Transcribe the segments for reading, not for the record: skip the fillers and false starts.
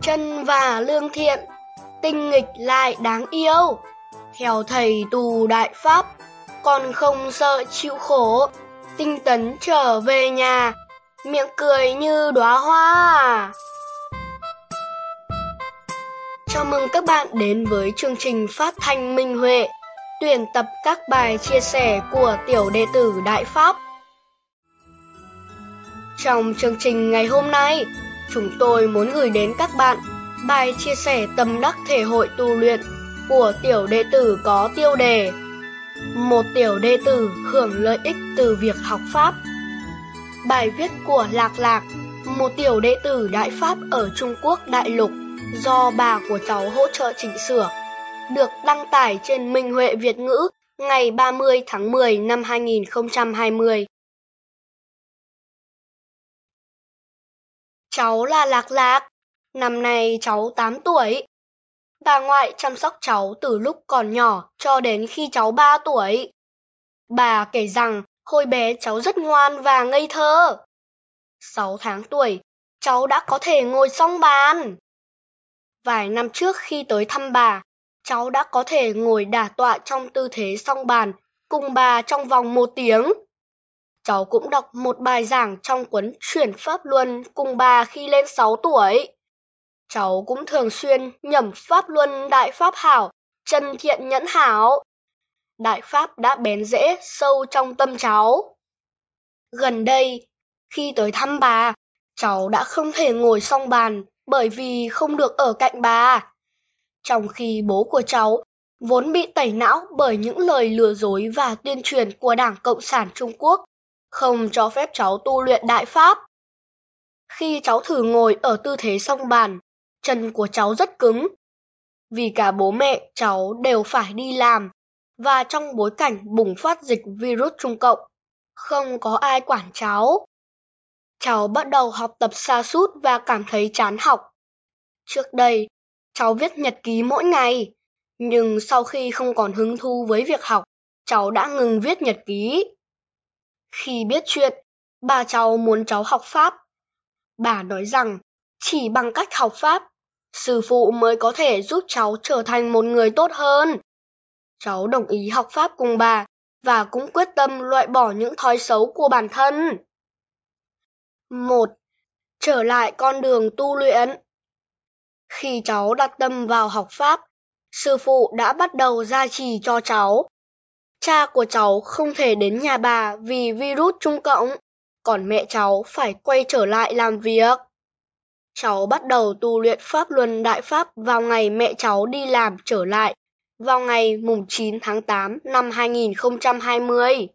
chân và lương thiện, tinh nghịch lại đáng yêu. Theo thầy tù Đại Pháp, con không sợ chịu khổ, tinh tấn trở về nhà, miệng cười như đóa hoa. Chào mừng các bạn đến với chương trình phát thanh Minh Huệ, tuyển tập các bài chia sẻ của tiểu đệ tử Đại Pháp. Trong chương trình ngày hôm nay, chúng tôi muốn gửi đến các bạn bài chia sẻ tâm đắc thể hội tu luyện của tiểu đệ tử có tiêu đề Một tiểu đệ tử hưởng lợi ích từ việc học Pháp. Bài viết của Lạc Lạc, một tiểu đệ tử Đại Pháp ở Trung Quốc đại lục, do bà của cháu hỗ trợ chỉnh sửa, được đăng tải trên Minh Huệ Việt ngữ ngày 30 tháng 10 năm 2020. Cháu là Lạc Lạc, năm nay cháu 8 tuổi. Bà ngoại chăm sóc cháu từ lúc còn nhỏ cho đến khi cháu 3 tuổi. Bà kể rằng hồi bé cháu rất ngoan và ngây thơ. 6 tháng tuổi, cháu đã có thể ngồi song bàn. Vài năm trước khi tới thăm bà, cháu đã có thể ngồi đả tọa trong tư thế song bàn cùng bà trong vòng 1 tiếng. Cháu cũng đọc một bài giảng trong cuốn Chuyển Pháp Luân cùng bà khi lên 6 tuổi. Cháu cũng thường xuyên nhẩm Pháp Luân Đại Pháp Hảo, chân thiện nhẫn hảo. Đại Pháp đã bén rễ sâu trong tâm cháu. Gần đây, khi tới thăm bà, cháu đã không thể ngồi song bàn bởi vì không được ở cạnh bà. Trong khi bố của cháu vốn bị tẩy não bởi những lời lừa dối và tuyên truyền của Đảng Cộng sản Trung Quốc, không cho phép cháu tu luyện Đại Pháp. Khi cháu thử ngồi ở tư thế song bàn, chân của cháu rất cứng. Vì cả bố mẹ cháu đều phải đi làm, và trong bối cảnh bùng phát dịch virus Trung Cộng, không có ai quản cháu. Cháu bắt đầu học tập sa sút và cảm thấy chán học. Trước đây, cháu viết nhật ký mỗi ngày, nhưng sau khi không còn hứng thú với việc học, cháu đã ngừng viết nhật ký. Khi biết chuyện, bà cháu muốn cháu học Pháp. Bà nói rằng chỉ bằng cách học Pháp, sư phụ mới có thể giúp cháu trở thành một người tốt hơn. Cháu đồng ý học Pháp cùng bà và cũng quyết tâm loại bỏ những thói xấu của bản thân. 1. Trở lại con đường tu luyện. Khi cháu đặt tâm vào học Pháp, sư phụ đã bắt đầu gia trì cho cháu. Cha của cháu không thể đến nhà bà vì virus Trung Cộng, còn mẹ cháu phải quay trở lại làm việc. Cháu bắt đầu tu luyện Pháp Luân Đại Pháp vào ngày mẹ cháu đi làm trở lại, vào ngày mùng 9 tháng 8 năm 2020.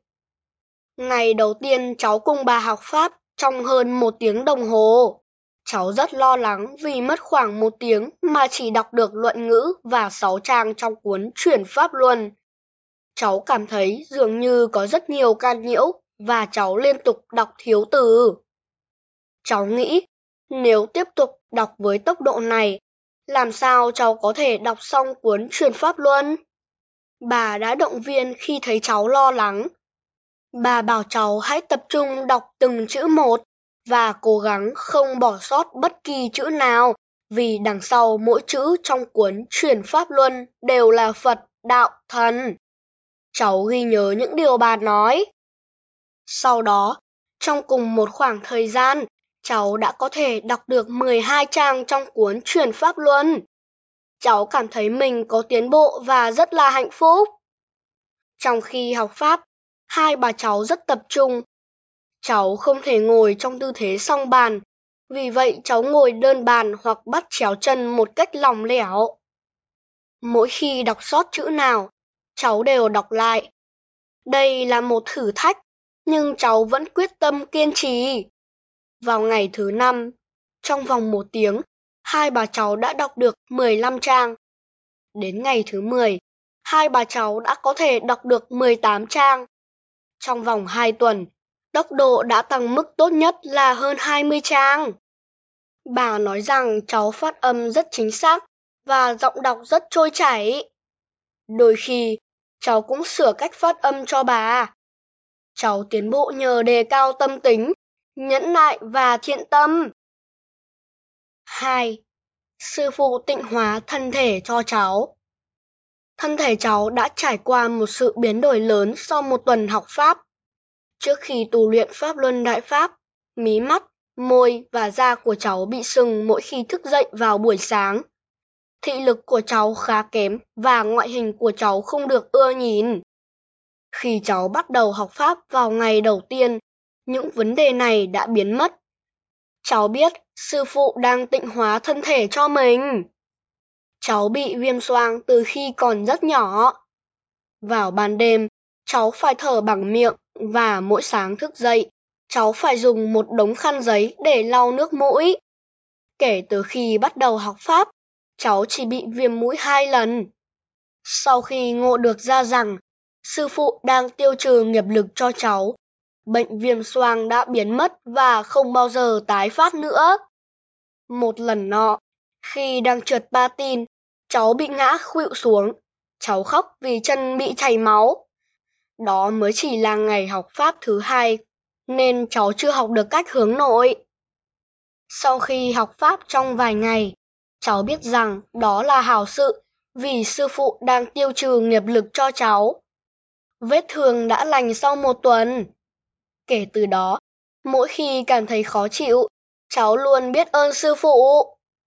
Ngày đầu tiên cháu cùng bà học Pháp trong hơn 1 tiếng đồng hồ. Cháu rất lo lắng vì mất khoảng 1 tiếng mà chỉ đọc được luận ngữ và 6 trang trong cuốn Chuyển Pháp Luân. Cháu cảm thấy dường như có rất nhiều can nhiễu và cháu liên tục đọc thiếu từ. Cháu nghĩ nếu tiếp tục đọc với tốc độ này, làm sao cháu có thể đọc xong cuốn Chuyển Pháp Luân? Bà đã động viên khi thấy cháu lo lắng. Bà bảo cháu hãy tập trung đọc từng chữ một và cố gắng không bỏ sót bất kỳ chữ nào, vì đằng sau mỗi chữ trong cuốn Chuyển Pháp Luân đều là Phật, Đạo, Thần. Cháu ghi nhớ những điều bà nói. Sau đó, trong cùng một khoảng thời gian, cháu đã có thể đọc được 12 trang trong cuốn Chuyển Pháp Luân. Cháu cảm thấy mình có tiến bộ và rất là hạnh phúc. Trong khi học Pháp, hai bà cháu rất tập trung. Cháu không thể ngồi trong tư thế song bàn, vì vậy cháu ngồi đơn bàn hoặc bắt chéo chân một cách lỏng lẻo. Mỗi khi đọc sót chữ nào, cháu đều đọc lại. Đây là một thử thách, nhưng cháu vẫn quyết tâm kiên trì. Vào ngày thứ 5, trong vòng 1 tiếng, hai bà cháu đã đọc được 15 trang. Đến ngày thứ 10, hai bà cháu đã có thể đọc được 18 trang. Trong vòng 2 tuần, tốc độ đã tăng mức tốt nhất là hơn 20 trang. Bà nói rằng cháu phát âm rất chính xác và giọng đọc rất trôi chảy. Đôi khi, cháu cũng sửa cách phát âm cho bà. Cháu tiến bộ nhờ đề cao tâm tính, nhẫn nại và thiện tâm. 2. Sư phụ tịnh hóa thân thể cho cháu. Thân thể cháu đã trải qua một sự biến đổi lớn sau một tuần học Pháp. Trước khi tu luyện Pháp Luân Đại Pháp, mí mắt, môi và da của cháu bị sưng mỗi khi thức dậy vào buổi sáng. Thị lực của cháu khá kém và ngoại hình của cháu không được ưa nhìn. Khi cháu bắt đầu học Pháp vào ngày đầu tiên, những vấn đề này đã biến mất. Cháu biết sư phụ đang tịnh hóa thân thể cho mình. Cháu bị viêm xoang từ khi còn rất nhỏ. Vào ban đêm, cháu phải thở bằng miệng và mỗi sáng thức dậy, cháu phải dùng một đống khăn giấy để lau nước mũi. Kể từ khi bắt đầu học Pháp, cháu chỉ bị viêm mũi 2 lần. Sau khi ngộ được ra rằng sư phụ đang tiêu trừ nghiệp lực cho cháu, bệnh viêm xoang đã biến mất và không bao giờ tái phát nữa. Một lần nọ, khi đang trượt patin, cháu bị ngã khuỵu xuống. Cháu khóc vì chân bị chảy máu. Đó mới chỉ là ngày học Pháp thứ 2, nên cháu chưa học được cách hướng nội. Sau khi học Pháp trong vài ngày, cháu biết rằng đó là hảo sự vì sư phụ đang tiêu trừ nghiệp lực cho cháu. Vết thương đã lành sau một tuần. Kể từ đó, mỗi khi cảm thấy khó chịu, cháu luôn biết ơn sư phụ.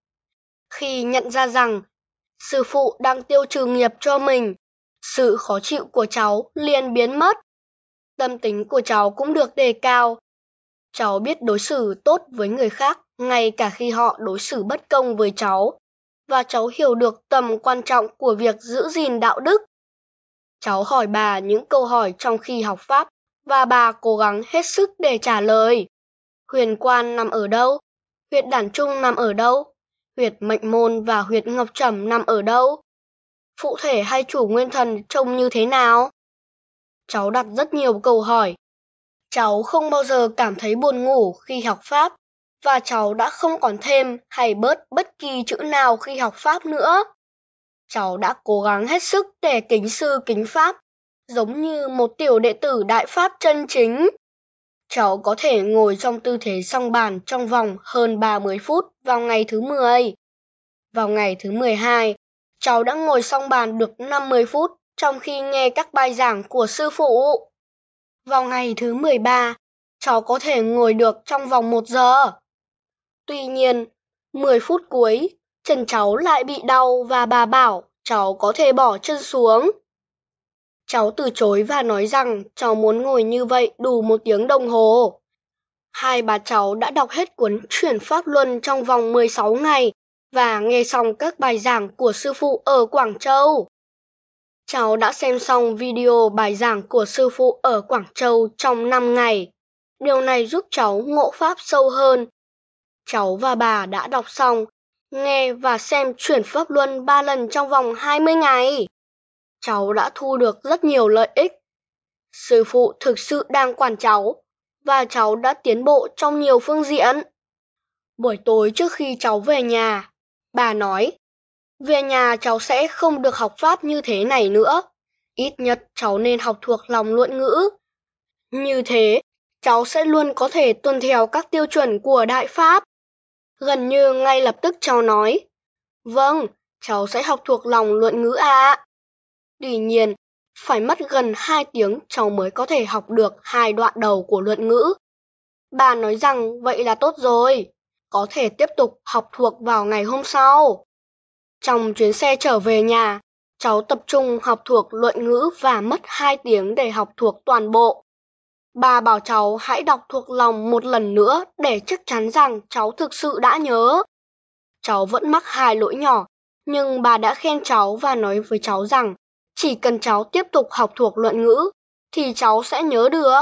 Khi nhận ra rằng sư phụ đang tiêu trừ nghiệp cho mình, sự khó chịu của cháu liền biến mất. Tâm tính của cháu cũng được đề cao. Cháu biết đối xử tốt với người khác ngay cả khi họ đối xử bất công với cháu. Và cháu hiểu được tầm quan trọng của việc giữ gìn đạo đức. Cháu hỏi bà những câu hỏi trong khi học Pháp và bà cố gắng hết sức để trả lời. Huyền quan nằm ở đâu? Huyệt đản trung nằm ở đâu? Huyệt mệnh môn và huyệt ngọc trẩm nằm ở đâu? Phụ thể hay chủ nguyên thần trông như thế nào? Cháu đặt rất nhiều câu hỏi. Cháu không bao giờ cảm thấy buồn ngủ khi học Pháp, và cháu đã không còn thêm hay bớt bất kỳ chữ nào khi học Pháp nữa. Cháu đã cố gắng hết sức để kính sư kính Pháp, giống như một tiểu đệ tử Đại Pháp chân chính. Cháu có thể ngồi trong tư thế song bàn trong vòng hơn 30 phút vào ngày thứ 10. Vào ngày thứ 12, cháu đã ngồi song bàn được 50 phút trong khi nghe các bài giảng của sư phụ. Vào ngày thứ 13, cháu có thể ngồi được trong vòng 1 giờ. Tuy nhiên, 10 phút cuối, chân cháu lại bị đau và bà bảo cháu có thể bỏ chân xuống. Cháu từ chối và nói rằng cháu muốn ngồi như vậy đủ 1 tiếng đồng hồ. Hai bà cháu đã đọc hết cuốn Chuyển Pháp Luân trong vòng 16 ngày và nghe xong các bài giảng của sư phụ ở Quảng Châu. Cháu đã xem xong video bài giảng của sư phụ ở Quảng Châu trong 5 ngày. Điều này giúp cháu ngộ Pháp sâu hơn. Cháu và bà đã đọc xong, nghe và xem Chuyển Pháp Luân 3 lần trong vòng 20 ngày. Cháu đã thu được rất nhiều lợi ích. Sư phụ thực sự đang quản cháu, và cháu đã tiến bộ trong nhiều phương diện. Buổi tối trước khi cháu về nhà, bà nói, về nhà cháu sẽ không được học Pháp như thế này nữa. Ít nhất cháu nên học thuộc lòng luận ngữ. Như thế, cháu sẽ luôn có thể tuân theo các tiêu chuẩn của Đại Pháp. Gần như ngay lập tức cháu nói, vâng, cháu sẽ học thuộc lòng luận ngữ ạ. Tuy nhiên, phải mất gần 2 tiếng cháu mới có thể học được 2 đoạn đầu của luận ngữ. Bà nói rằng vậy là tốt rồi, có thể tiếp tục học thuộc vào ngày hôm sau. Trong chuyến xe trở về nhà, cháu tập trung học thuộc luận ngữ và mất 2 tiếng để học thuộc toàn bộ. Bà bảo cháu hãy đọc thuộc lòng 1 lần nữa để chắc chắn rằng cháu thực sự đã nhớ. Cháu vẫn mắc 2 lỗi nhỏ, nhưng bà đã khen cháu và nói với cháu rằng chỉ cần cháu tiếp tục học thuộc luận ngữ thì cháu sẽ nhớ được.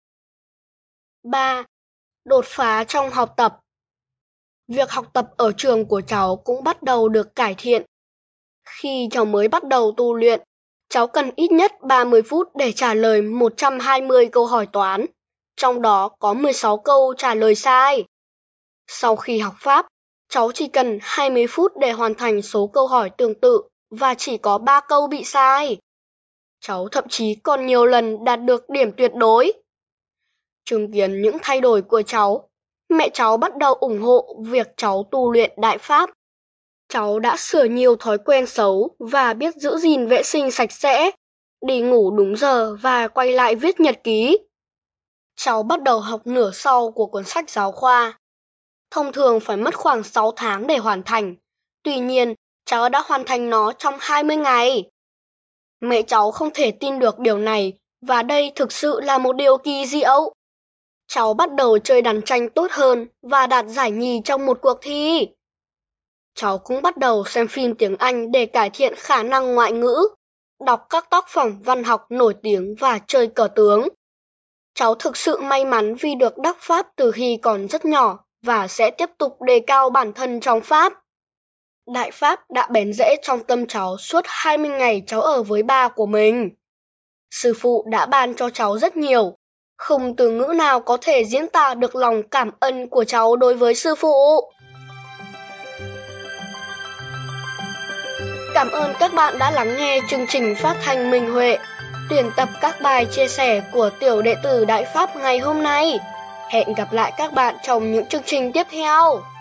3. Đột phá trong học tập. Việc học tập ở trường của cháu cũng bắt đầu được cải thiện. Khi cháu mới bắt đầu tu luyện, cháu cần ít nhất 30 phút để trả lời 120 câu hỏi toán, trong đó có 16 câu trả lời sai. Sau khi học Pháp, cháu chỉ cần 20 phút để hoàn thành số câu hỏi tương tự và chỉ có 3 câu bị sai. Cháu thậm chí còn nhiều lần đạt được điểm tuyệt đối. Chứng kiến những thay đổi của cháu, mẹ cháu bắt đầu ủng hộ việc cháu tu luyện Đại Pháp. Cháu đã sửa nhiều thói quen xấu và biết giữ gìn vệ sinh sạch sẽ, đi ngủ đúng giờ và quay lại viết nhật ký. Cháu bắt đầu học nửa sau của cuốn sách giáo khoa. Thông thường phải mất khoảng 6 tháng để hoàn thành. Tuy nhiên, cháu đã hoàn thành nó trong 20 ngày. Mẹ cháu không thể tin được điều này, và đây thực sự là một điều kỳ diệu. Cháu bắt đầu chơi đàn tranh tốt hơn và đạt giải nhì trong một cuộc thi. Cháu cũng bắt đầu xem phim tiếng Anh để cải thiện khả năng ngoại ngữ, đọc các tác phẩm văn học nổi tiếng và chơi cờ tướng. Cháu thực sự may mắn vì được đắc Pháp từ khi còn rất nhỏ và sẽ tiếp tục đề cao bản thân trong Pháp. Đại Pháp đã bén rễ trong tâm cháu suốt 20 ngày cháu ở với ba của mình. Sư phụ đã ban cho cháu rất nhiều. Không từ ngữ nào có thể diễn tả được lòng cảm ơn của cháu đối với sư phụ. Cảm ơn các bạn đã lắng nghe chương trình phát thanh Minh Huệ, tuyển tập các bài chia sẻ của tiểu đệ tử Đại Pháp ngày hôm nay. Hẹn gặp lại các bạn trong những chương trình tiếp theo.